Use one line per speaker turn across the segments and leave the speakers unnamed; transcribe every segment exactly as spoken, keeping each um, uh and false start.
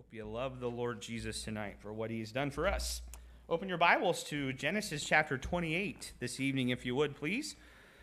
Hope you love the Lord Jesus tonight for what he's done for us. Open your Bibles to Genesis chapter twenty-eight this evening, if you would, please.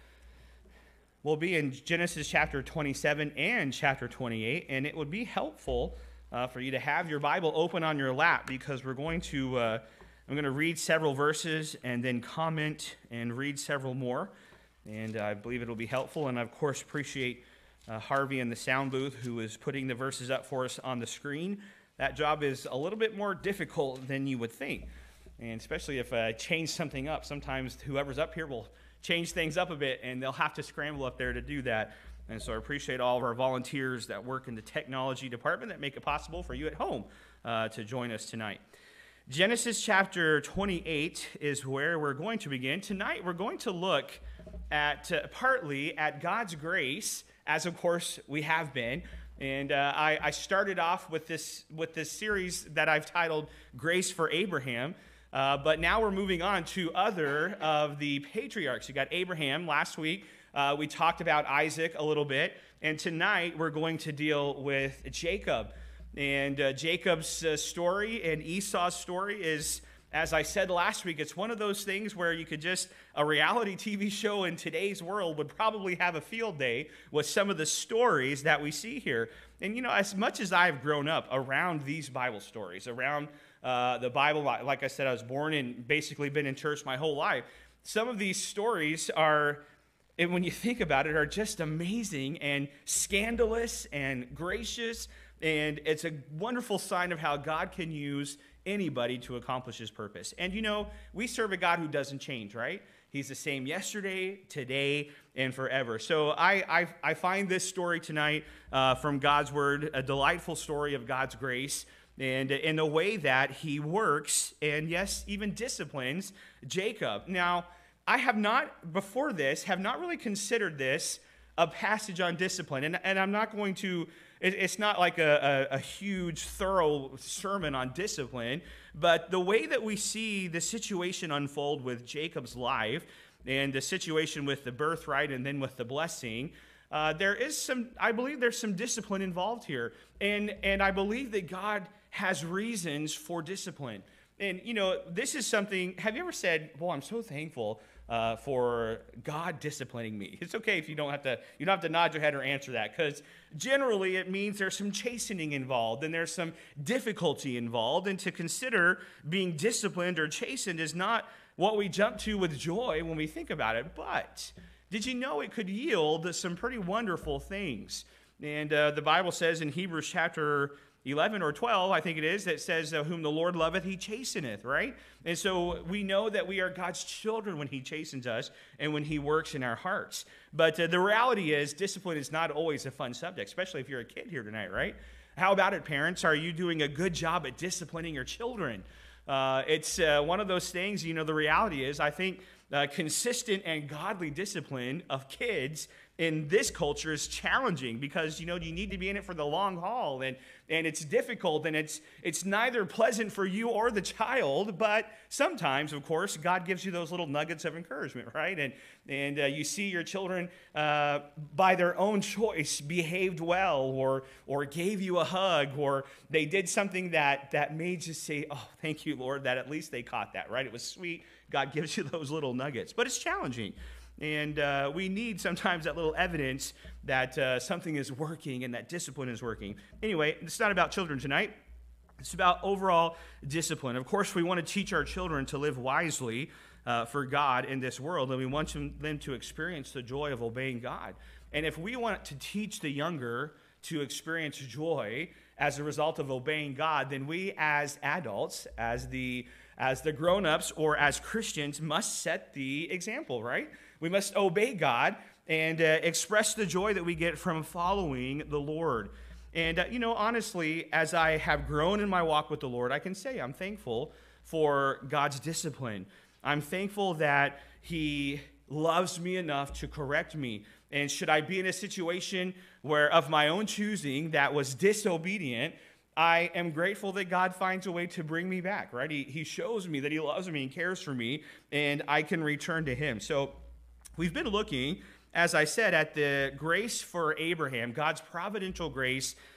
We'll be in Genesis chapter twenty-seven and chapter twenty-eight, and it would be helpful uh, for you to have your Bible open on your lap, because we're going to, uh, I'm going to read several verses and then comment and read several more, and I believe it'll be helpful. And I, of course, appreciate uh, Harvey in the sound booth, who is putting the verses up for us on the screen. That job is a little bit more difficult than you would think, and especially if I change something up. Sometimes whoever's up here will change things up a bit, and they'll have to scramble up there to do that. And so I appreciate all of our volunteers that work in the technology department that make it possible for you at home uh, to join us tonight. Genesis chapter twenty-eight is where we're going to begin. Tonight we're going to look at uh, partly at God's grace, as of course we have been. And uh, I, I started off with this with this series that I've titled Grace for Abraham. Uh, but now we're moving on to other of the patriarchs. You got Abraham last week. Uh, we talked about Isaac a little bit. And tonight we're going to deal with Jacob. And uh, Jacob's uh, story and Esau's story is, as I said last week, it's one of those things where you could just, a reality T V show in today's world would probably have a field day with some of the stories that we see here. And, you know, as much as I've grown up around these Bible stories, around Uh, the Bible, like I said, I was born and basically been in church my whole life. Some of these stories are, and when you think about it, are just amazing and scandalous and gracious. And it's a wonderful sign of how God can use anybody to accomplish his purpose. And you know, we serve a God who doesn't change, right? He's the same yesterday, today, and forever. So I, I, I find this story tonight uh, from God's word a delightful story of God's grace, and in the way that he works and, yes, even disciplines Jacob. Now, I have not, before this, have not really considered this a passage on discipline. And, and I'm not going to, it, it's not like a, a, a huge, thorough sermon on discipline, but the way that we see the situation unfold with Jacob's life and the situation with the birthright and then with the blessing, uh, there is some, I believe there's some discipline involved here. And, and I believe that God has reasons for discipline. And, you know, this is something, have you ever said, well, I'm so thankful uh, for God disciplining me? It's okay if you don't have to, you don't have to nod your head or answer that, because generally it means there's some chastening involved and there's some difficulty involved. And to consider being disciplined or chastened is not what we jump to with joy when we think about it. But did you know it could yield some pretty wonderful things? And uh, the Bible says in Hebrews chapter eleven or twelve, I think it is, that says, uh, whom the Lord loveth, he chasteneth, right? And so we know that we are God's children when he chastens us and when he works in our hearts. But uh, the reality is, discipline is not always a fun subject, especially if you're a kid here tonight, right? How about it, parents? Are you doing a good job at disciplining your children? Uh, it's uh, one of those things, you know, the reality is, I think uh, consistent and godly discipline of kids in this culture is challenging, because, you know, you need to be in it for the long haul, and and it's difficult, and it's it's neither pleasant for you or the child. But sometimes, of course, God gives you those little nuggets of encouragement, right? And and uh, you see your children uh, by their own choice behaved well, or or gave you a hug, or they did something that that made you say, "Oh, thank you, Lord, that at least they caught that," right? It was sweet. God gives you those little nuggets, but it's challenging. And uh, we need sometimes that little evidence that uh, something is working and that discipline is working. Anyway, it's not about children tonight. It's about overall discipline. Of course, we want to teach our children to live wisely uh, for God in this world, and we want them to experience the joy of obeying God. And if we want to teach the younger to experience joy as a result of obeying God, then we as adults, as the as the grown-ups or as Christians, must set the example, right? We must obey God and uh, express the joy that we get from following the Lord. And, uh, you know, honestly, as I have grown in my walk with the Lord, I can say I'm thankful for God's discipline. I'm thankful that he loves me enough to correct me. And should I be in a situation where of my own choosing that was disobedient, I am grateful that God finds a way to bring me back, right? He, he shows me that he loves me and cares for me, and I can return to him. So we've been looking, as I said, at the grace for Abraham, God's providential grace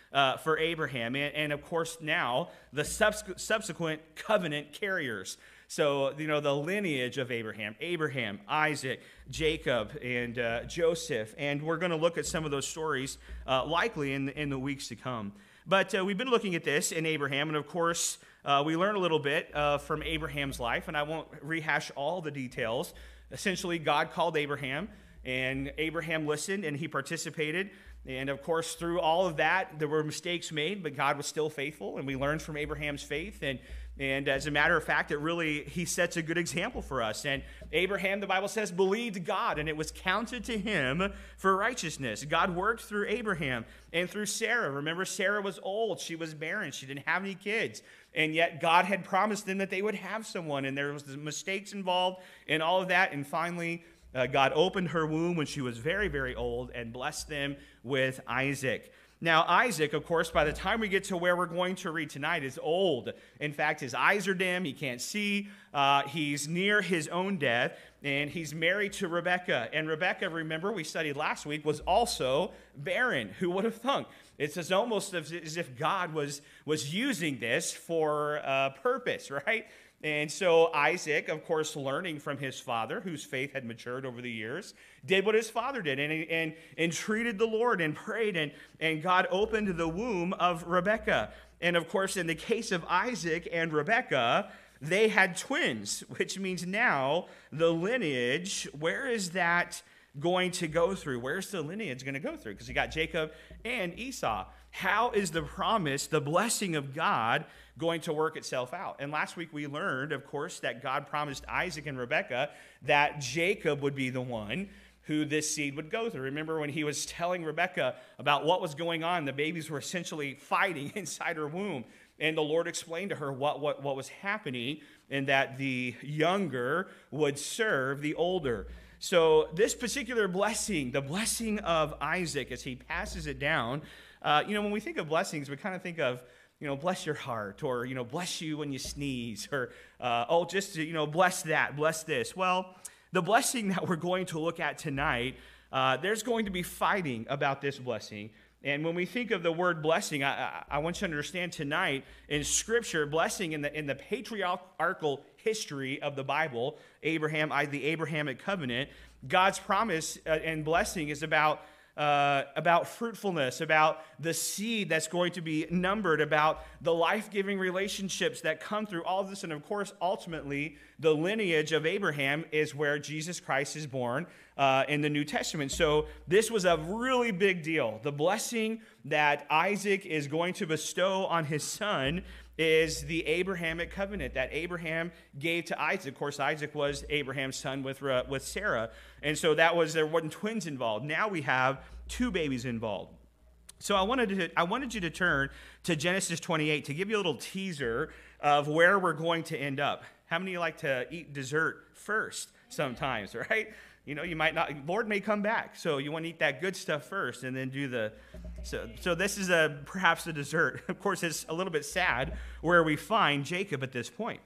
uh, for Abraham. And, and of course, now the subs- subsequent covenant carriers. So, you know, the lineage of Abraham, Abraham, Isaac, Jacob, and uh, Joseph. And we're going to look at some of those stories uh, likely in, in the weeks to come. But uh, we've been looking at this in Abraham. And of course, uh, we learn a little bit uh, from Abraham's life. And I won't rehash all the details. Essentially, God called Abraham, and Abraham listened, and he participated. And of course, through all of that, there were mistakes made, but God was still faithful. And we learned from Abraham's faith. And And as a matter of fact, it really, he sets a good example for us. And Abraham, the Bible says, believed God, and it was counted to him for righteousness. God worked through Abraham and through Sarah. Remember, Sarah was old. She was barren. She didn't have any kids. And yet God had promised them that they would have someone. And there was mistakes involved in all of that. And finally, uh, God opened her womb when she was very, very old and blessed them with Isaac. Now, Isaac, of course, by the time we get to where we're going to read tonight, is old. In fact, his eyes are dim. He can't see. Uh, he's near his own death, and he's married to Rebekah. And Rebekah, remember, we studied last week, was also barren. Who would have thunk? It's as almost as if God was, was using this for a purpose, right? And so Isaac, of course, learning from his father, whose faith had matured over the years, did what his father did and, and, and treated the Lord and prayed, and, and God opened the womb of Rebekah. And of course, in the case of Isaac and Rebekah, they had twins, which means now the lineage, where is that going to go through? Where's the lineage going to go through? Because you got Jacob and Esau. How is the promise, the blessing of God, going to work itself out? And last week we learned, of course, that God promised Isaac and Rebekah that Jacob would be the one who this seed would go through. Remember when he was telling Rebekah about what was going on? The babies were essentially fighting inside her womb. And the Lord explained to her what, what, what was happening, and that the younger would serve the older. So this particular blessing, the blessing of Isaac, as he passes it down, uh, you know, when we think of blessings, we kind of think of, you know, bless your heart, or, you know, bless you when you sneeze, or, uh, oh, just, you know, bless that, bless this. Well, the blessing that we're going to look at tonight, uh, there's going to be fighting about this blessing. And when we think of the word blessing, I, I, I want you to understand tonight, in Scripture, blessing in the in the patriarchal history of the Bible, Abraham, I, the Abrahamic covenant, God's promise uh, and blessing is about Uh, about fruitfulness, about the seed that's going to be numbered, about the life-giving relationships that come through all of this. And of course, ultimately, the lineage of Abraham is where Jesus Christ is born uh, in the New Testament. So this was a really big deal. The blessing that Isaac is going to bestow on his son is the Abrahamic covenant that Abraham gave to Isaac. Of course, Isaac was Abraham's son with, uh, with Sarah. And so that was, there weren't twins involved. Now we have two babies involved. So I wanted to, I wanted you to turn to Genesis twenty-eight to give you a little teaser of where we're going to end up. How many of you like to eat dessert first sometimes, right? You know, you might not, Lord may come back. So you want to eat that good stuff first and then do the, so so this is a perhaps the dessert. Of course, it's a little bit sad where we find Jacob at this point.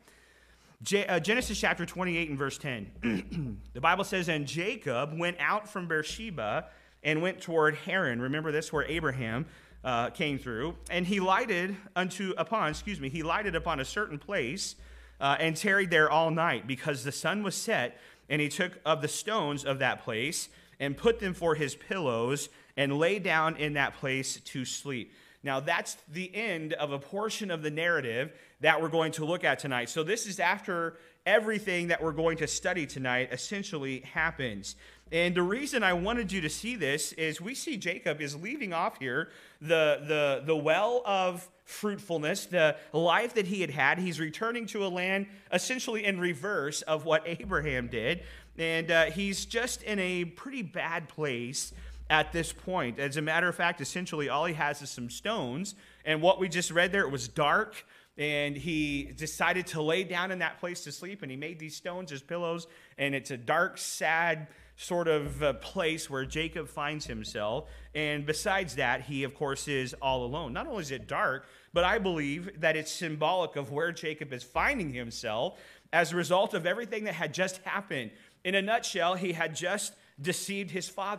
J- uh, Genesis chapter twenty-eight and verse ten. The Bible says, and Jacob went out from Beersheba and went toward Haran. Remember this, where Abraham uh, came through. And he lighted unto upon, excuse me, he lighted upon a certain place uh, and tarried there all night, because the sun was set. And he took of the stones of that place and put them for his pillows and lay down in that place to sleep. Now, that's the end of a portion of the narrative that we're going to look at tonight. So this is after everything that we're going to study tonight essentially happens. And the reason I wanted you to see this is we see Jacob is leaving off here the, the, the well of fruitfulness, the life that he had had. He's returning to a land essentially in reverse of what Abraham did. And uh, he's just in a pretty bad place at this point. As a matter of fact, essentially all he has is some stones. And what we just read there, it was dark. And he decided to lay down in that place to sleep. And he made these stones as pillows. And it's a dark, sad sort of uh, place where Jacob finds himself. And besides that, he, of course, is all alone. Not only is it dark, but I believe that it's symbolic of where Jacob is finding himself as a result of everything that had just happened. In a nutshell, he had just deceived his father,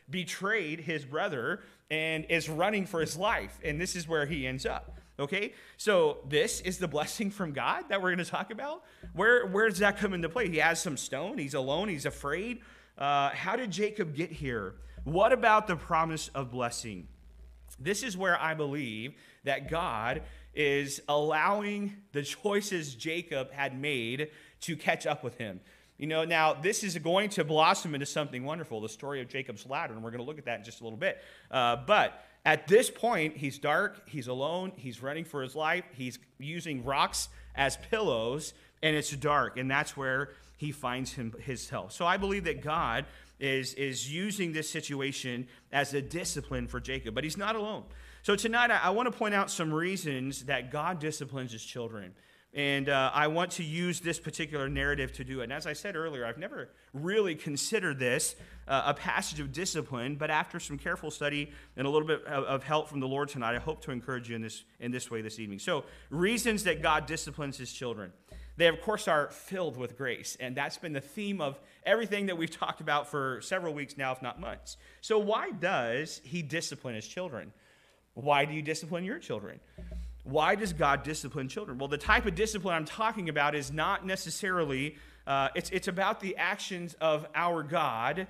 betrayed his brother and is running for his life. And this is where he ends up. Okay, so this is the blessing from God that we're going to talk about. Where, where does that come into play? He has some stone. He's alone. He's afraid. Uh, how did Jacob get here? What about the promise of blessing? This is where I believe that God is allowing the choices Jacob had made to catch up with him. You know, now this is going to blossom into something wonderful, the story of Jacob's ladder, and we're going to look at that in just a little bit. Uh, but at this point, he's dark, he's alone, he's running for his life, he's using rocks as pillows, and it's dark, and that's where he finds him, his help. So I believe that God is, is using this situation as a discipline for Jacob, but he's not alone. So tonight, I, I want to point out some reasons that God disciplines his children. And uh, I want to use this particular narrative to do it. And as I said earlier, I've never really considered this uh, a passage of discipline, but after some careful study and a little bit of, of help from the Lord tonight, I hope to encourage you in this, in this way this evening. So, reasons that God disciplines his children. They, of course, are filled with grace, and that's been the theme of everything that we've talked about for several weeks now, if not months. So why does he discipline his children? Why do you discipline your children? Why does God discipline children? Well, the type of discipline I'm talking about is not necessarily, uh, it's, it's about the actions of our God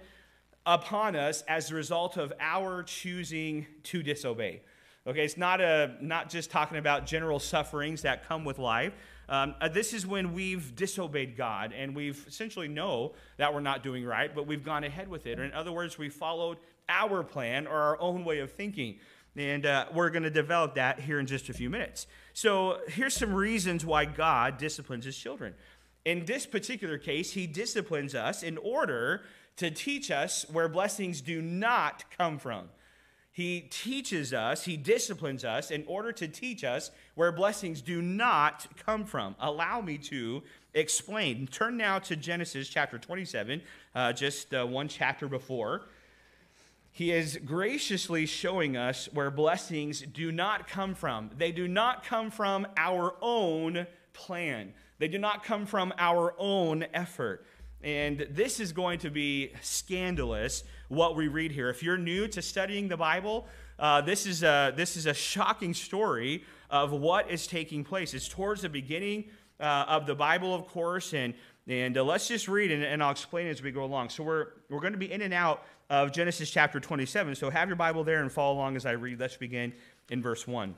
upon us as a result of our choosing to disobey. Okay, it's not, a, not just talking about general sufferings that come with life. Um, uh, this is when we've disobeyed God and we've essentially know that we're not doing right, but we've gone ahead with it. Or in other words, we followed our plan or our own way of thinking. And uh, we're going to develop that here in just a few minutes. So here's some reasons why God disciplines his children. In this particular case, he disciplines us in order to teach us where blessings do not come from. He teaches us, he disciplines us in order to teach us where blessings do not come from. Allow me to explain. Turn now to Genesis chapter twenty-seven, uh, just uh, one chapter before. He is graciously showing us where blessings do not come from. They do not come from our own plan. They do not come from our own effort. And this is going to be scandalous, what we read here. If you're new to studying the Bible, uh, this is a, this is a shocking story of what is taking place. It's towards the beginning uh, of the Bible, of course, and, and uh, let's just read, and, and I'll explain as we go along. So we're, we're going to be in and out of Genesis chapter twenty-seven. So have your Bible there and follow along as I read. Let's begin in verse one.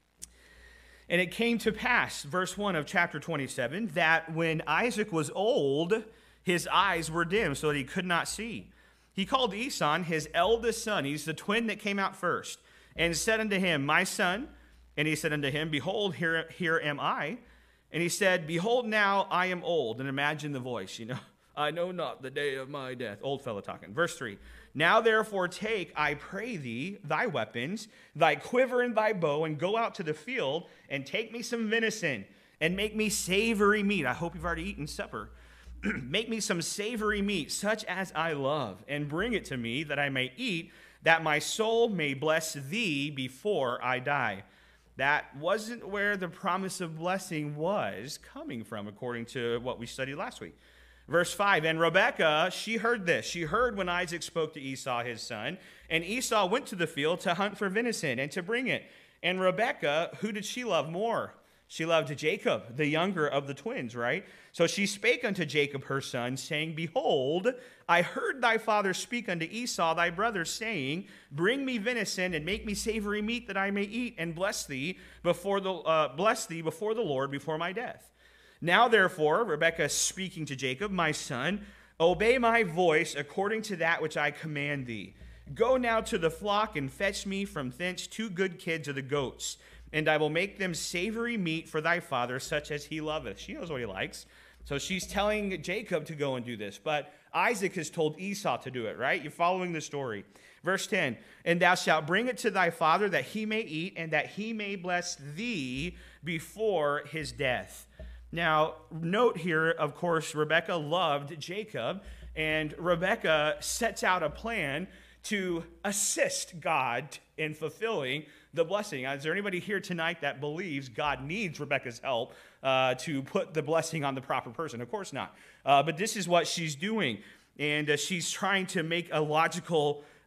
And it came to pass, verse one of chapter twenty-seven, that when Isaac was old, his eyes were dim so that he could not see. He called Esau, his eldest son, he's the twin that came out first, and said unto him, My son. And he said unto him, Behold, here, here am I. And he said, Behold, now I am old. And imagine the voice, you know. I know not the day of my death. Old fellow talking. Verse three. Now therefore take, I pray thee, thy weapons, thy quiver and thy bow, and go out to the field, and take me some venison, and make me savory meat. I hope you've already eaten supper. Make me some savory meat, such as I love, and bring it to me, that I may eat, that my soul may bless thee before I die. That wasn't where the promise of blessing was coming from, according to what we studied last week. Verse five, and Rebekah, she heard this. She heard when Isaac spoke to Esau, his son. And Esau went to the field to hunt for venison and to bring it. And Rebekah, who did she love more? She loved Jacob, the younger of the twins, right? So she spake unto Jacob her son, saying, Behold, I heard thy father speak unto Esau thy brother, saying, Bring me venison and make me savory meat that I may eat and bless thee before the uh, bless thee before the Lord before my death. Now, therefore, Rebekah speaking to Jacob, my son, obey my voice according to that which I command thee. Go now to the flock and fetch me from thence two good kids of the goats, and I will make them savory meat for thy father, such as he loveth. She knows what he likes. So she's telling Jacob to go and do this, but Isaac has told Esau to do it, right? You're following the story. Verse ten, and thou shalt bring it to thy father that he may eat, and that he may bless thee before his death. Now, note here, of course, Rebekah loved Jacob, and Rebekah sets out a plan to assist God in fulfilling the blessing. Is there anybody here tonight that believes God needs Rebekah's help uh, to put the blessing on the proper person? Of course not. Uh, but this is what she's doing, and uh, she's trying to make a logical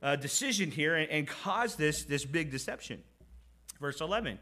uh, decision here and, and caused this, this big deception. Verse eleven.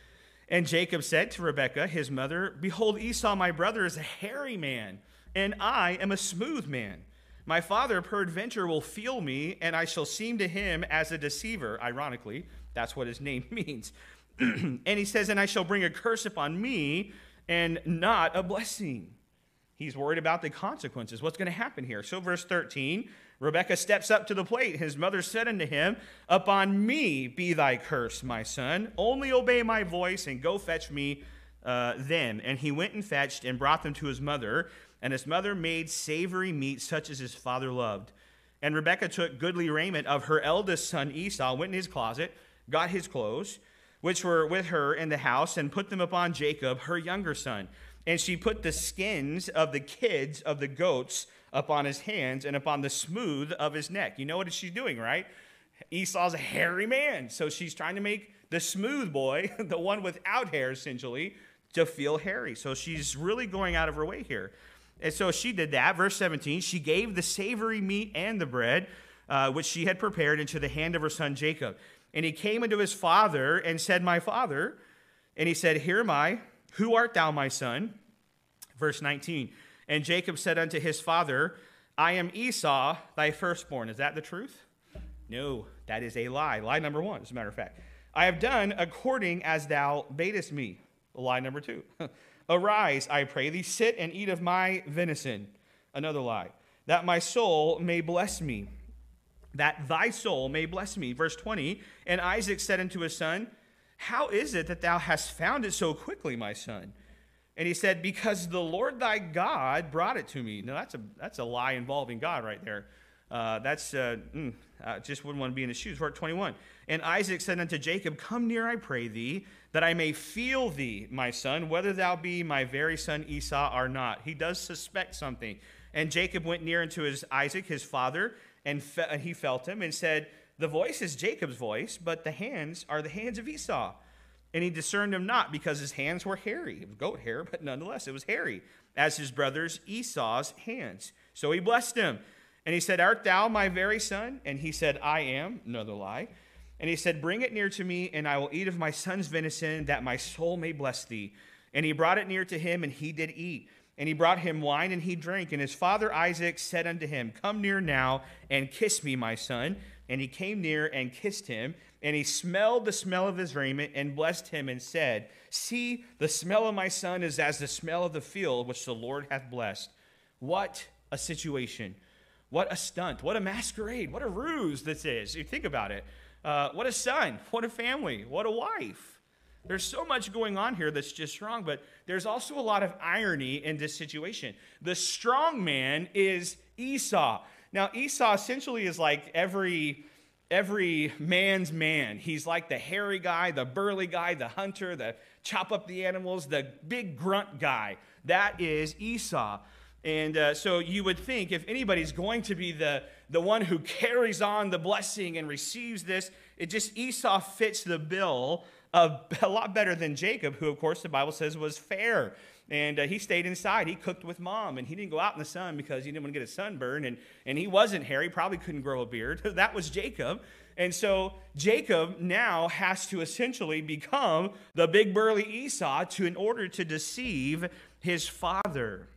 And Jacob said to Rebekah, his mother, behold, Esau, my brother, is a hairy man, and I am a smooth man. My father, peradventure, will feel me, and I shall seem to him as a deceiver. Ironically, that's what his name means. And he says, and I shall bring a curse upon me, and not a blessing. He's worried about the consequences. What's going to happen here? So verse thirteen, Rebekah steps up to the plate. His mother said unto him, upon me be thy curse, my son. Only obey my voice, and go fetch me uh, them. And he went and fetched and brought them to his mother. And his mother made savory meat such as his father loved. And Rebekah took goodly raiment of her eldest son Esau, went in his closet, got his clothes, which were with her in the house, and put them upon Jacob, her younger son. And she put the skins of the kids of the goats upon his hands and upon the smooth of his neck. You know what she's doing, right? Esau's a hairy man, so she's trying to make the smooth boy, the one without hair essentially, to feel hairy. So she's really going out of her way here. And so she did that. Verse seventeen, she gave the savory meat and the bread, uh, which she had prepared, into the hand of her son Jacob. And he came unto his father and said, my father. And he said, here am I. Who art thou, my son? Verse nineteen, and Jacob said unto his father, I am Esau, thy firstborn. Is that the truth? No, that is a lie. Lie number one, as a matter of fact. I have done according as thou badest me. Lie number two. Arise, I pray thee, sit and eat of my venison. Another lie. That my soul may bless me. That thy soul may bless me. Verse twenty, and Isaac said unto his son, how is it that thou hast found it so quickly, my son? And he said, because the Lord thy God brought it to me. Now, that's a that's a lie involving God right there. Uh, that's uh, mm, uh, just wouldn't want to be in his shoes. Verse twenty-one. And Isaac said unto Jacob, come near, I pray thee, that I may feel thee, my son, whether thou be my very son Esau or not. He does suspect something. And Jacob went near unto his Isaac, his father, and fe- he felt him and said, the voice is Jacob's voice, but the hands are the hands of Esau. And he discerned him not, because his hands were hairy. It was goat hair, but nonetheless, it was hairy, as his brother's Esau's hands. So he blessed him. And he said, art thou my very son? And he said, I am. Another lie. And he said, bring it near to me, and I will eat of my son's venison, that my soul may bless thee. And he brought it near to him, and he did eat. And he brought him wine, and he drank. And his father Isaac said unto him, come near now, and kiss me, my son. And he came near and kissed him. And he smelled the smell of his raiment, and blessed him, and said, see, the smell of my son is as the smell of the field, which the Lord hath blessed. What a situation. What a stunt. What a masquerade. What a ruse this is. You think about it. Uh, what a son. What a family. What a wife. There's so much going on here that's just wrong, but there's also a lot of irony in this situation. The strong man is Esau. Now, Esau essentially is like every, every man's man. He's like the hairy guy, the burly guy, the hunter, the chop up the animals, the big grunt guy. That is Esau. And uh, so you would think if anybody's going to be the, the one who carries on the blessing and receives this, it just Esau fits the bill of, a lot better than Jacob, who, of course, the Bible says was fair. And uh, he stayed inside. He cooked with mom, and he didn't go out in the sun because he didn't want to get a sunburn. And, and he wasn't hairy, probably couldn't grow a beard. That was Jacob. And so Jacob now has to essentially become the big burly Esau to in order to deceive his father.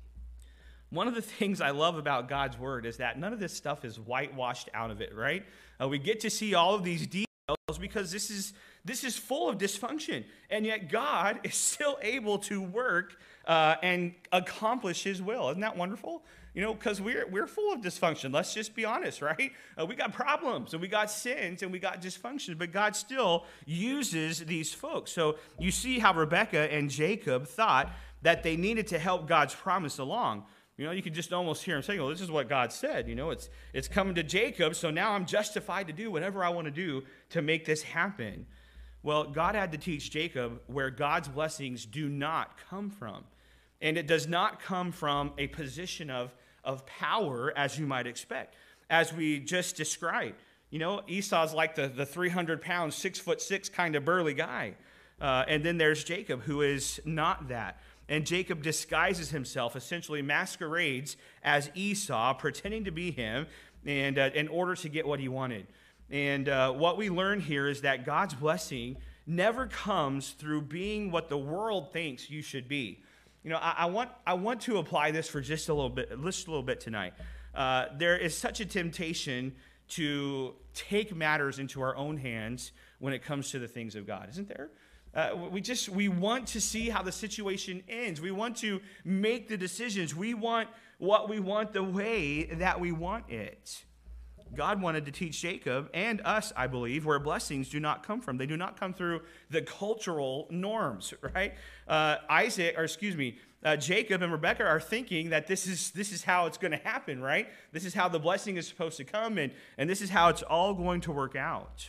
One of the things I love about God's word is that none of this stuff is whitewashed out of it, right? Uh, we get to see all of these details because this is this is full of dysfunction, and yet God is still able to work uh, and accomplish His will. Isn't that wonderful? You know, because we're we're full of dysfunction. Let's just be honest, right? Uh, we got problems, and we got sins, and we got dysfunction, but God still uses these folks. So you see how Rebekah and Jacob thought that they needed to help God's promise along. You know, you could just almost hear him saying, well, this is what God said. You know, it's it's coming to Jacob, so now I'm justified to do whatever I want to do to make this happen. Well, God had to teach Jacob where God's blessings do not come from. And it does not come from a position of, of power, as you might expect, as we just described. You know, Esau's like the, the three hundred pound, six foot six kind of burly guy. Uh, and then there's Jacob, who is not that. And Jacob disguises himself, essentially masquerades as Esau, pretending to be him. and uh, in order to get what he wanted. And uh, what we learn here is that God's blessing never comes through being what the world thinks you should be. You know, I, I want I want to apply this for just a little bit, just a little bit tonight. Uh, there is such a temptation to take matters into our own hands when it comes to the things of God, isn't there? Uh, we just we want to see how the situation ends. We want to make the decisions. We want what we want the way that we want it. God wanted to teach Jacob and us, I believe, where blessings do not come from. They do not come through the cultural norms, right? Uh, Isaac, or excuse me, uh, Jacob and Rebekah are thinking that this is this is how it's going to happen, right? This is how the blessing is supposed to come, and, and this is how it's all going to work out.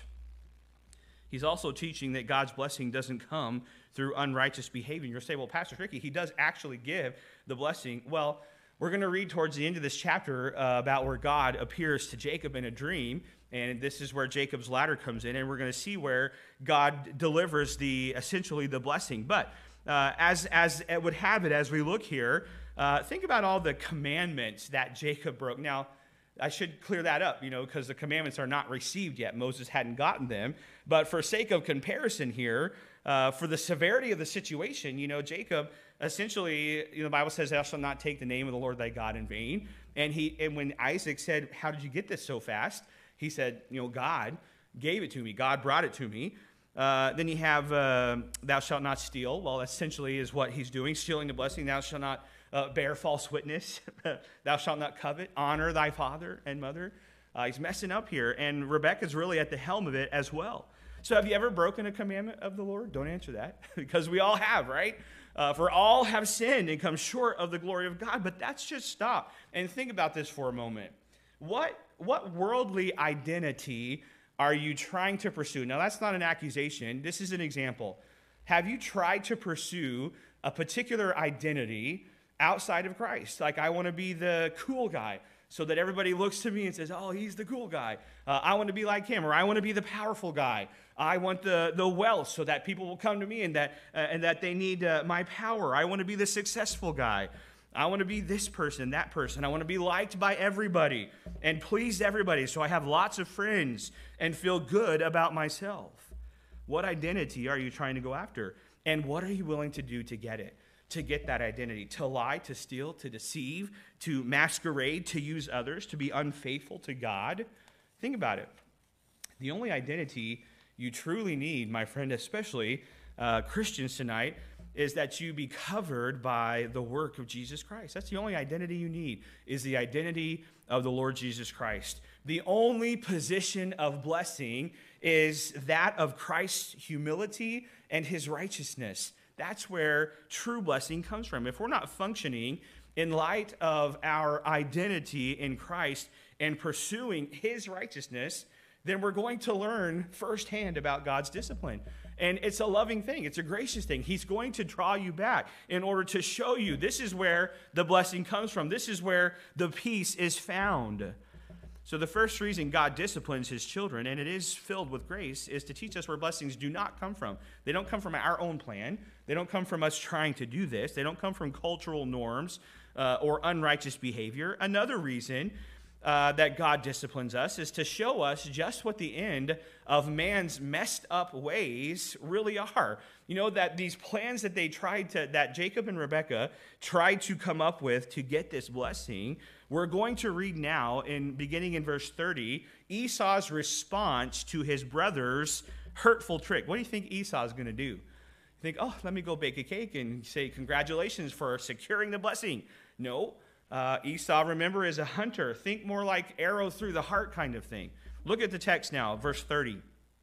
He's also teaching that God's blessing doesn't come through unrighteous behavior. You'll say, well, Pastor Ricky, he does actually give the blessing. Well, we're going to read towards the end of this chapter uh, about where God appears to Jacob in a dream, and this is where Jacob's ladder comes in, and we're going to see where God delivers the essentially the blessing. But uh, as as it would have it, as we look here, uh, think about all the commandments that Jacob broke. Now, I should clear that up, you know, because the commandments are not received yet. Moses hadn't gotten them. But for sake of comparison here, uh, for the severity of the situation, you know, Jacob essentially, you know, the Bible says, thou shalt not take the name of the Lord thy God in vain. And he, and when Isaac said, how did you get this so fast? He said, you know, God gave it to me. God brought it to me. Uh, then you have, uh, thou shalt not steal. Well, essentially is what he's doing, stealing the blessing. Thou shalt not uh, bear false witness. Thou shalt not covet. Honor thy father and mother. Uh, he's messing up here. And Rebekah's really at the helm of it as well. So have you ever broken a commandment of the Lord? Don't answer that, because we all have, right? Uh, for all have sinned and come short of the glory of God. But that's just stop and think about this for a moment. What, what worldly identity are you trying to pursue? Now, that's not an accusation. This is an example. Have you tried to pursue a particular identity outside of Christ? Like, I want to be the cool guy, so that everybody looks to me and says, oh, he's the cool guy. Uh, I want to be like him, or I want to be the powerful guy. I want the, the wealth so that people will come to me and that, uh, and that they need uh, my power. I want to be the successful guy. I want to be this person, that person. I want to be liked by everybody and please everybody so I have lots of friends and feel good about myself. What identity are you trying to go after? And what are you willing to do to get it? To get that identity, to lie, to steal, to deceive, to masquerade, to use others, to be unfaithful to God. Think about it. The only identity you truly need, my friend, especially uh, Christians tonight, is that you be covered by the work of Jesus Christ. That's the only identity you need, is the identity of the Lord Jesus Christ. The only position of blessing is that of Christ's humility and his righteousness. That's where true blessing comes from. If we're not functioning in light of our identity in Christ and pursuing his righteousness, then we're going to learn firsthand about God's discipline. And it's a loving thing. It's a gracious thing. He's going to draw you back in order to show you this is where the blessing comes from. This is where the peace is found. So the first reason God disciplines his children, and it is filled with grace, is to teach us where blessings do not come from. They don't come from our own plan. They don't come from us trying to do this. They don't come from cultural norms uh, or unrighteous behavior. Another reason uh, that God disciplines us is to show us just what the end of man's messed up ways really are. You know, that these plans that they tried to, that Jacob and Rebekah tried to come up with to get this blessing, we're going to read now, in beginning in verse thirty, Esau's response to his brother's hurtful trick. What do you think Esau is going to do? You think, oh, let me go bake a cake and say congratulations for securing the blessing. No, uh, Esau, remember, is a hunter. Think more like arrow through the heart kind of thing. Look at the text now, verse thirty.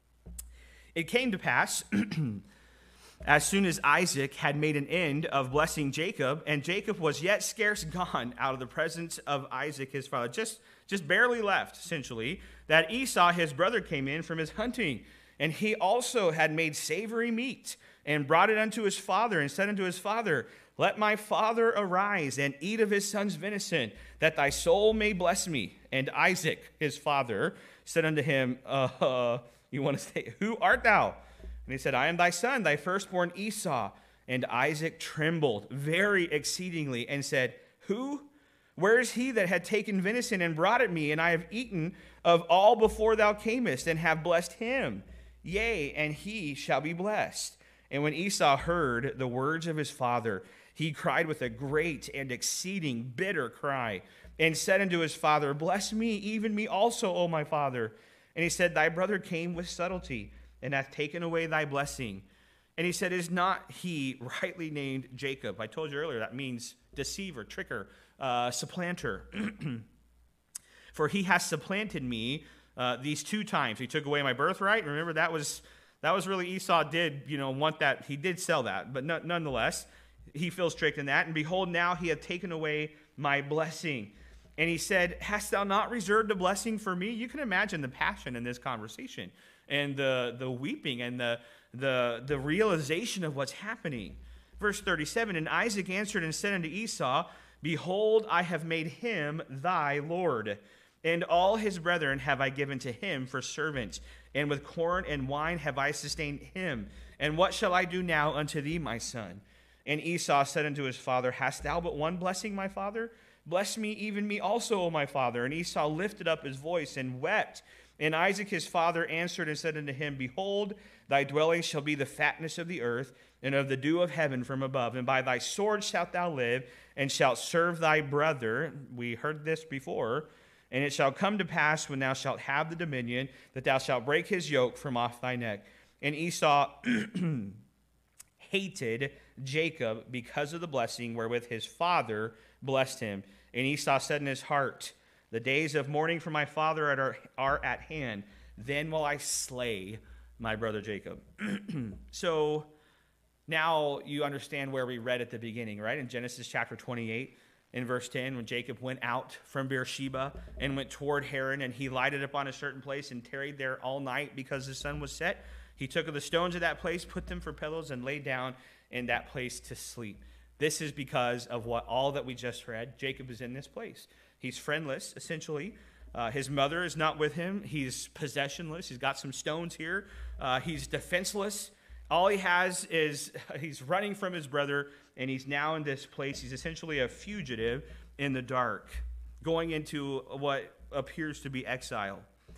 It came to pass, as soon as Isaac had made an end of blessing Jacob, and Jacob was yet scarce gone out of the presence of Isaac his father, just, just barely left, essentially, that Esau his brother came in from his hunting, and he also had made savory meat, and brought it unto his father, and said unto his father, let my father arise, and eat of his son's venison, that thy soul may bless me. And Isaac his father said unto him, uh, uh you want to say, who art thou? And he said, I am thy son, thy firstborn Esau. And Isaac trembled very exceedingly and said, Who? Where is he that had taken venison and brought it me? And I have eaten of all before thou camest, and have blessed him. Yea, and he shall be blessed. And when Esau heard the words of his father, he cried with a great and exceeding bitter cry, and said unto his father, Bless me, even me also, O my father. And he said, Thy brother came with subtlety, and hath taken away thy blessing. And he said, Is not he rightly named Jacob? I told you earlier that means deceiver, tricker, uh, supplanter. For he has supplanted me uh, these two times. He took away my birthright. Remember, that was that was really Esau did, you know, want that. He did sell that, but no, nonetheless, he feels tricked in that. And behold, now he hath taken away my blessing. And he said, Hast thou not reserved a blessing for me? You can imagine the passion in this conversation, and the the weeping, and the the the realization of what's happening. Verse thirty-seven, And Isaac answered and said unto Esau, Behold, I have made him thy Lord, and all his brethren have I given to him for servants, and with corn and wine have I sustained him. And what shall I do now unto thee, my son? And Esau said unto his father, Hast thou but one blessing, my father? Bless me, even me also, O my father. And Esau lifted up his voice and wept. And Isaac his father answered and said unto him, Behold, thy dwelling shall be the fatness of the earth, and of the dew of heaven from above. And by thy sword shalt thou live, and shalt serve thy brother. We heard this before. And it shall come to pass, when thou shalt have the dominion, that thou shalt break his yoke from off thy neck. And Esau hated Jacob because of the blessing wherewith his father blessed him. And Esau said in his heart, The days of mourning for my father are, are at hand. Then will I slay my brother Jacob. So now you understand where we read at the beginning, right? In Genesis chapter twenty-eight, in verse ten, when Jacob went out from Beersheba and went toward Haran, and he lighted upon a certain place and tarried there all night because the sun was set. He took of the stones of that place, put them for pillows, and lay down in that place to sleep. This is because of what all that we just read. Jacob is in this place. He's friendless, essentially. Uh, his mother is not with him. He's possessionless. He's got some stones here. Uh, he's defenseless. All he has is he's running from his brother, and he's now in this place. He's essentially a fugitive in the dark, going into what appears to be exile.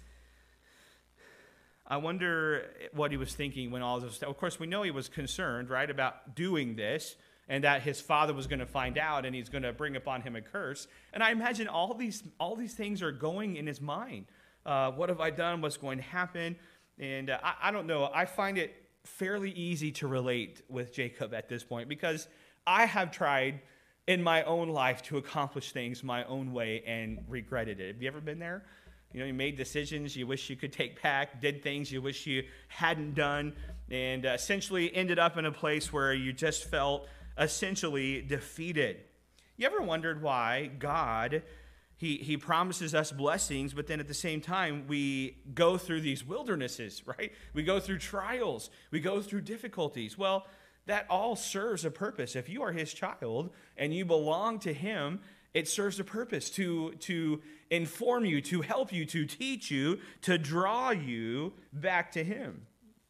I wonder what he was thinking when all this. Of course, we know he was concerned, right, about doing this, and that his father was going to find out, and he's going to bring upon him a curse. And I imagine all these all these things are going in his mind. Uh, what have I done? What's going to happen? And uh, I, I don't know. I find it fairly easy to relate with Jacob at this point, because I have tried in my own life to accomplish things my own way and regretted it. Have you ever been there? You know, you made decisions you wish you could take back, did things you wish you hadn't done, and uh, essentially ended up in a place where you just felt essentially defeated. You ever wondered why God, he, he promises us blessings, but then at the same time we go through these wildernesses, right? We go through trials. We go through difficulties. Well, that all serves a purpose. If you are his child and you belong to him, it serves a purpose to, to inform you, to help you, to teach you, to draw you back to him.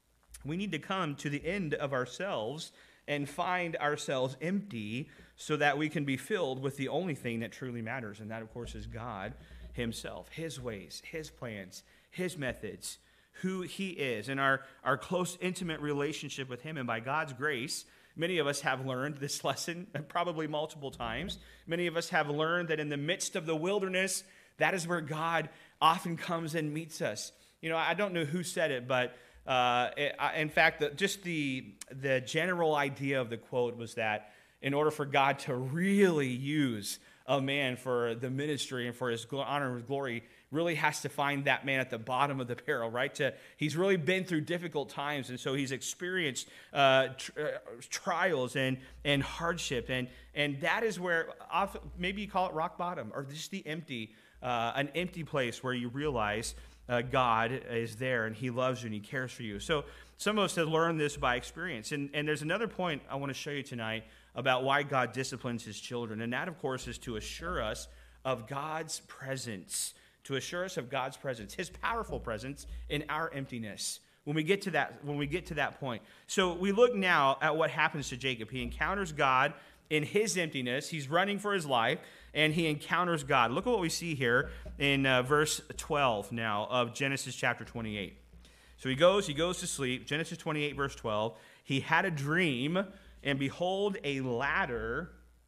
We need to come to the end of ourselves and find ourselves empty so that we can be filled with the only thing that truly matters, and that, of course, is God himself, his ways, his plans, his methods, who he is, and our, our close, intimate relationship with him. And by God's grace, many of us have learned this lesson probably multiple times. Many of us have learned that in the midst of the wilderness, that is where God often comes and meets us. You know, I don't know who said it, but uh, it, I, in fact, the, just the, the general idea of the quote was that in order for God to really use a man for the ministry and for his honor and his glory, really has to find that man at the bottom of the barrel, right? To, he's really been through difficult times, and so he's experienced uh, tr- uh, trials and, and hardship, and, and that is where, often, maybe you call it rock bottom, or just the empty, uh, an empty place where you realize uh, God is there, and he loves you, and he cares for you. So some of us have learned this by experience, and, and there's another point I want to show you tonight about why God disciplines his children, and that, of course, is to assure us of God's presence, to assure us of God's presence, his powerful presence in our emptiness. When we get to that, when we get to that point. So we look now at what happens to Jacob. He encounters God in his emptiness, he's running for his life, and he encounters God. Look at what we see here in uh, verse twelve now of Genesis chapter twenty-eight. So he goes, he goes to sleep. Genesis twenty-eight, verse twelve. He had a dream, and behold, a ladder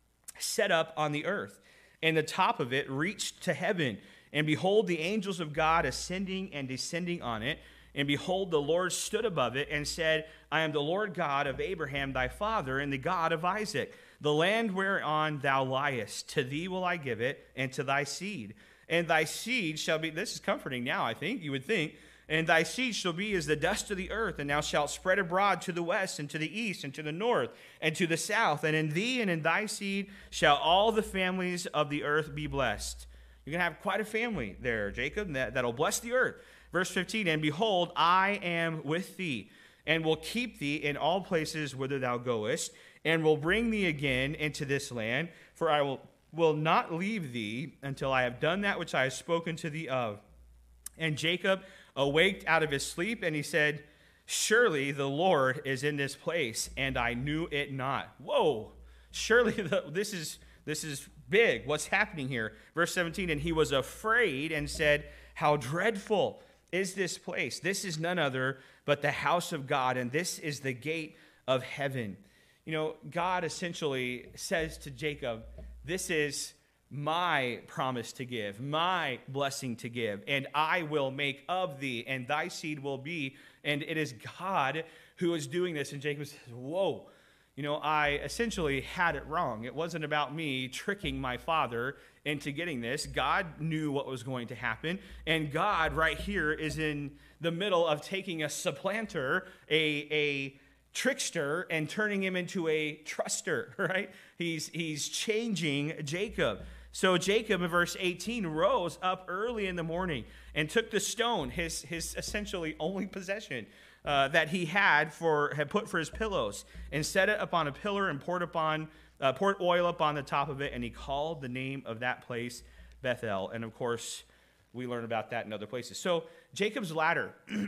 set up on the earth, and the top of it reached to heaven. And behold, the angels of God ascending and descending on it. And behold, the Lord stood above it and said, I am the Lord God of Abraham thy father, and the God of Isaac. The land whereon thou liest, to thee will I give it, and to thy seed. And thy seed shall be, this is comforting now, I think, you would think, and thy seed shall be as the dust of the earth, and thou shalt spread abroad to the west, and to the east, and to the north, and to the south. And in thee and in thy seed shall all the families of the earth be blessed. You're going to have quite a family there, Jacob, that, that'll bless the earth. Verse fifteen, and behold, I am with thee, and will keep thee in all places whither thou goest, and will bring thee again into this land, for I will, will not leave thee until I have done that which I have spoken to thee of. And Jacob awaked out of his sleep, and he said, surely the Lord is in this place, and I knew it not. Whoa, surely the, this is this is big. What's happening here? Verse seventeen, and he was afraid and said, how dreadful is this place? This is none other but the house of God, and this is the gate of heaven. You know, God essentially says to Jacob, this is my promise to give, my blessing to give, and I will make of thee, and thy seed will be. And it is God who is doing this. And Jacob says, whoa, you know, I essentially had it wrong. It wasn't about me tricking my father into getting this. God knew what was going to happen. And God right here is in the middle of taking a supplanter, a, a trickster, and turning him into a truster, right? He's, he's changing Jacob. So Jacob, in verse eighteen, rose up early in the morning and took the stone, his, his essentially only possession, uh, that he had for had put for his pillows, and set it upon a pillar and poured upon uh, poured oil upon the top of it, and he called the name of that place Bethel. And of course, we learn about that in other places. So Jacob's ladder,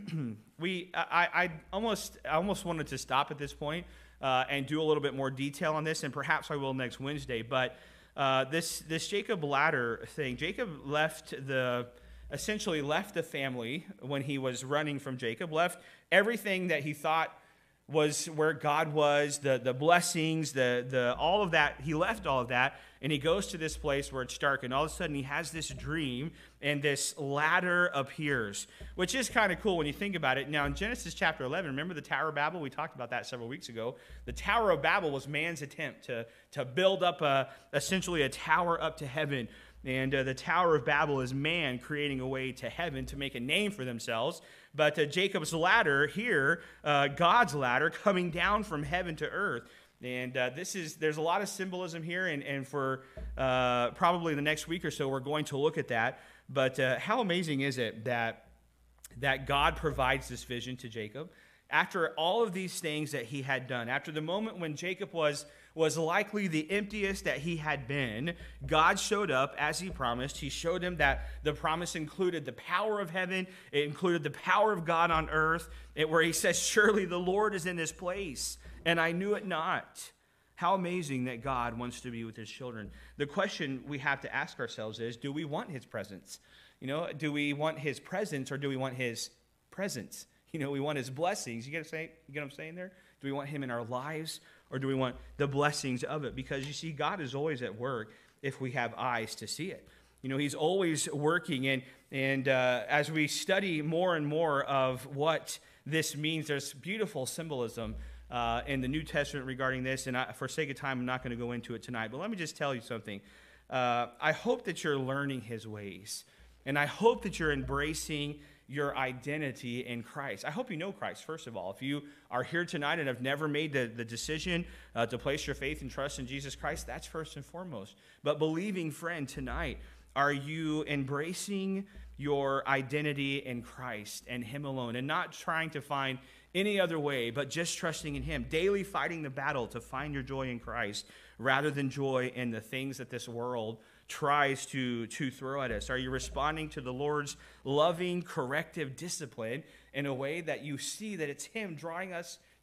we I, I almost I almost wanted to stop at this point uh, and do a little bit more detail on this, and perhaps I will next Wednesday, but. Uh, this this Jacob ladder thing, Jacob left the, essentially left the family when he was running from Jacob, left everything that he thought was where God was, the, the blessings, the, the all of that. He left all of that, and he goes to this place where it's dark, and all of a sudden he has this dream, and this ladder appears, which is kind of cool when you think about it. Now, in Genesis chapter eleven, remember the Tower of Babel? We talked about that several weeks ago. The Tower of Babel was man's attempt to, to build up a, essentially a tower up to heaven. And uh, the Tower of Babel is man creating a way to heaven to make a name for themselves. But uh, Jacob's ladder here, uh, God's ladder, coming down from heaven to earth. And uh, this is there's a lot of symbolism here, and, and for uh, probably the next week or so, we're going to look at that. But uh, how amazing is it that, that God provides this vision to Jacob? After all of these things that he had done, after the moment when Jacob was, was likely the emptiest that he had been, God showed up as he promised. He showed him that the promise included the power of heaven. It included the power of God on earth, it, where he says, surely the Lord is in this place, and I knew it not. How amazing that God wants to be with his children. The question we have to ask ourselves is, do we want his presence? You know, do we want his presence, or do we want his presence? You know, we want his blessings. You get, say, you get what I'm saying there? Do we want him in our lives, or do we want the blessings of it? Because you see, God is always at work if we have eyes to see it. You know, he's always working. And, and uh, as we study more and more of what this means, there's beautiful symbolism uh, in the New Testament regarding this. And I, for sake of time, I'm not going to go into it tonight. But let me just tell you something. Uh, I hope that you're learning his ways. And I hope that you're embracing your identity in Christ. I hope you know Christ, first of all. If you are here tonight and have never made the, the decision uh, to place your faith and trust in Jesus Christ, that's first and foremost. But believing friend, tonight, are you embracing your identity in Christ and him alone, and not trying to find any other way, but just trusting in him, daily fighting the battle to find your joy in Christ rather than joy in the things that this world tries to, to throw at us? Are you responding to the Lord's loving, corrective discipline in a way that you see that it's him drawing us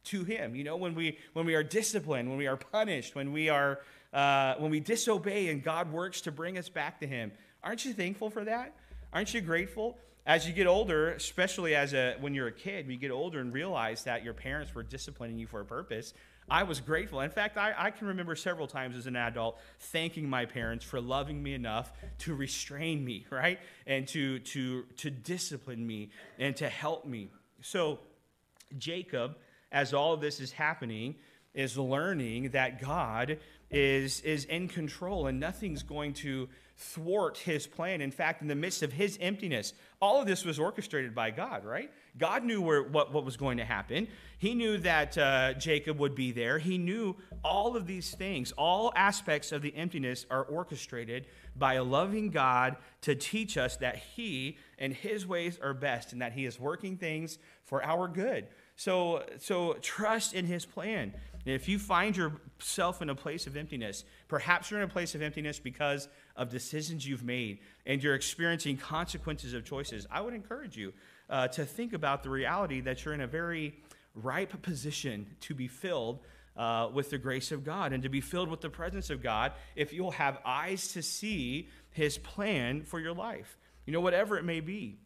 to him. You know, when we when we are disciplined, when we are punished, when we are uh, when we disobey and God works to bring us back to him. Aren't you thankful for that? Aren't you grateful? As you get older, especially as a when you're a kid, you get older and realize that your parents were disciplining you for a purpose. I was grateful. In fact, I, I can remember several times as an adult thanking my parents for loving me enough to restrain me, right? And to to to discipline me and to help me. So Jacob, as all of this is happening, is learning that God is, is in control and nothing's going to thwart his plan. In fact, in the midst of his emptiness, all of this was orchestrated by God, right? God knew where, what, what was going to happen. He knew that uh, Jacob would be there. He knew all of these things. All aspects of the emptiness are orchestrated by a loving God to teach us that he and his ways are best and that he is working things for our good. So, so trust in his plan. And if you find yourself in a place of emptiness, perhaps you're in a place of emptiness because of decisions you've made and you're experiencing consequences of choices, I would encourage you uh, to think about the reality that you're in a very ripe position to be filled uh, with the grace of God and to be filled with the presence of God if you'll have eyes to see his plan for your life. You know, whatever it may be.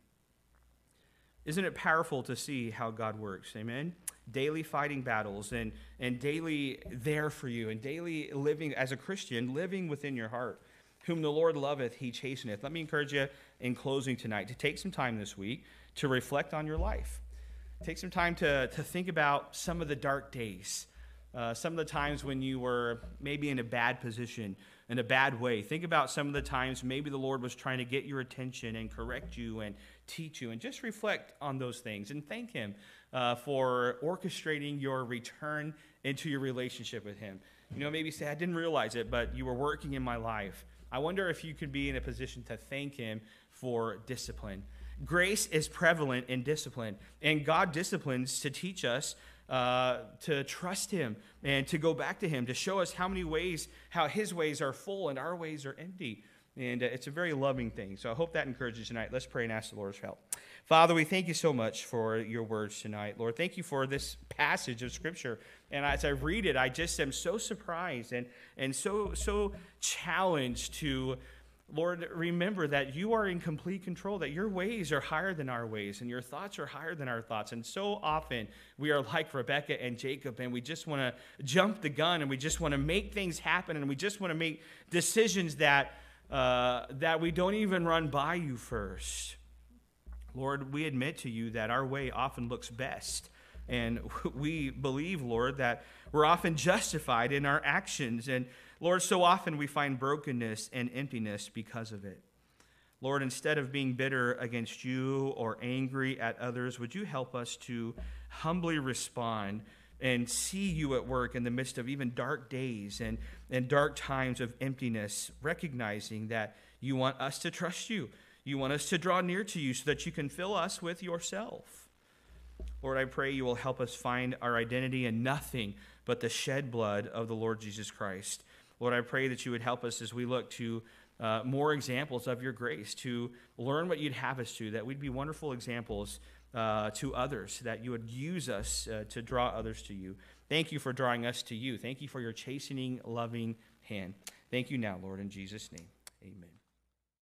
Isn't it powerful to see how God works? Amen? Daily fighting battles and, and daily there for you and daily living as a Christian, living within your heart. Whom the Lord loveth, he chasteneth. Let me encourage you in closing tonight to take some time this week to reflect on your life. Take some time to, to think about some of the dark days, uh, some of the times when you were maybe in a bad position, in a bad way. Think about some of the times maybe the Lord was trying to get your attention and correct you and teach you, and just reflect on those things and thank him uh, for orchestrating your return into your relationship with him. You know, maybe say, I didn't realize it, but you were working in my life. I wonder if you could be in a position to thank him for discipline. Grace is prevalent in discipline, and God disciplines to teach us uh, to trust him and to go back to him, to show us how many ways, how his ways are full and our ways are empty. And uh, it's a very loving thing. So I hope that encourages you tonight. Let's pray and ask the Lord's help. Father, we thank you so much for your words tonight. Lord, thank you for this passage of Scripture. And as I read it, I just am so surprised and, and so, so challenged to, Lord, remember that you are in complete control, that your ways are higher than our ways, and your thoughts are higher than our thoughts. And so often we are like Rebekah and Jacob, and we just want to jump the gun, and we just want to make things happen, and we just want to make decisions that Uh, that we don't even run by you first. Lord, we admit to you that our way often looks best. And we believe, Lord, that we're often justified in our actions. And Lord, so often we find brokenness and emptiness because of it. Lord, instead of being bitter against you or angry at others, would you help us to humbly respond and see you at work in the midst of even dark days and, and dark times of emptiness, recognizing that you want us to trust you. You want us to draw near to you so that you can fill us with yourself. Lord, I pray you will help us find our identity in nothing but the shed blood of the Lord Jesus Christ. Lord, I pray that you would help us as we look to uh, more examples of your grace, to learn what you'd have us to, that we'd be wonderful examples Uh, to others, that you would use us uh, to draw others to you. Thank you for drawing us to you. Thank you for your chastening, loving hand. Thank you now, Lord, in Jesus' name. Amen.